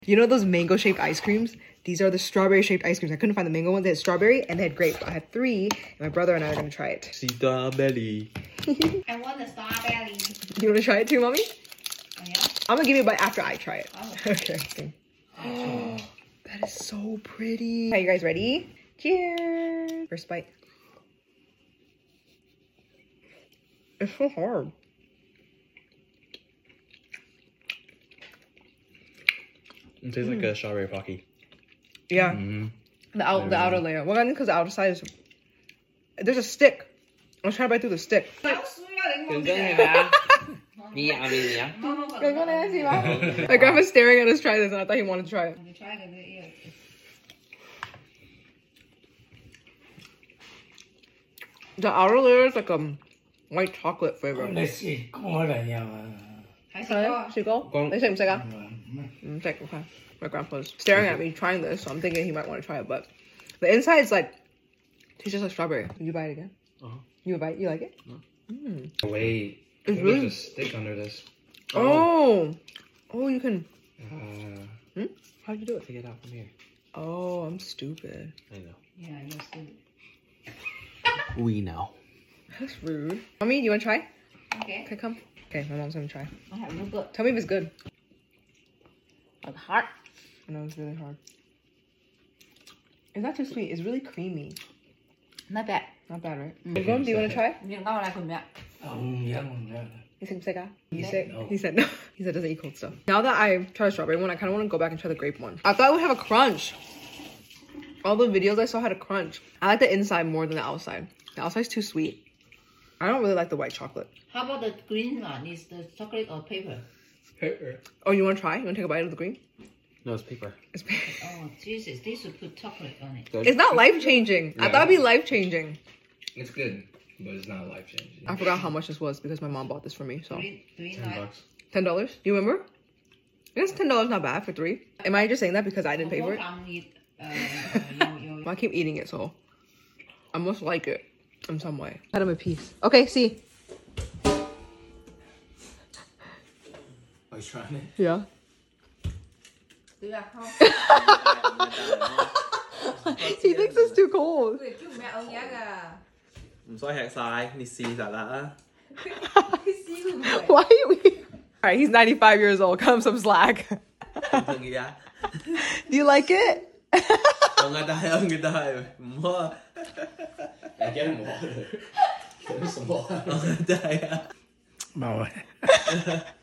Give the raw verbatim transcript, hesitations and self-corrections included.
You know those mango shaped ice creams? These are the strawberry shaped ice creams. I couldn't find the mango ones. They had strawberry and they had grape. I had three and my brother and I are gonna try it. Strawberry. I want the strawberry. You wanna try it too, mommy? Oh, yeah? I'm gonna give you a bite after I try it. Oh. Okay. Oh, that is so pretty. Are you guys ready? Cheers. First bite. It's so hard. It tastes mm. like a strawberry pocky. Yeah. Mm-hmm. The out the outer layer. Well, I think because the outer side is there's a stick. I was trying to bite through the stick. My grandma's staring at us try this and I thought he wanted to try it. The outer layer is like a um, white chocolate flavor. Hello, Shiko? They say唔食啊? Mm, okay. My grandpa's staring at me trying this, so I'm thinking he might want to try it, but the inside is like tastes just like strawberry. Would you buy it again? Uh-huh. You would buy it? You like it? Uh-huh. Mm. Wait. It's really... There's a stick under this. Oh. Oh, oh you can... Uh, hmm? How'd you do it? Take it out from here. Oh, I'm stupid. I know. Yeah, you're stupid. We know. That's rude. Mommy, you want to try? Okay. Okay, come. Okay, my mom's gonna try. I have no good. Tell me if it's good. It's hard. I know it's really hard. It's not too sweet. It's really creamy. Not bad. Not bad, right? Mm. Ron, do you want to try? You know what I can make? He said sick, He said no. He said no. He said doesn't eat cold stuff. Now that I tried the strawberry one, I kind of want to go back and try the grape one. I thought it would have a crunch. All the videos I saw had a crunch. I like the inside more than the outside. The outside's too sweet. I don't really like the white chocolate. How about the green one? Is the chocolate or paper? Paper. Oh, you want to try? You want to take a bite of the green? No, it's paper. It's paper. Oh, Jesus. They should put chocolate on it. It's not life-changing. Yeah. I thought it'd be life-changing. It's good, but it's not life-changing. I forgot how much this was because my mom bought this for me, so. Three, three ten bucks. Ten dollars? Do you remember? I guess ten dollars not bad for three. Am I just saying that because I didn't pay for it? I keep eating it, so I must like it in some way. Cut him a piece. Okay, see. Oh, he's trying it? Yeah. He thinks it's too cold. Why are you eating? Alright, he's ninety-five years old. Cut him some slack. Do you like it? Người ta ơi, người ta ơi, mua. Em kéo mua. Kéo mua. Người ta ơi. Màu rồi.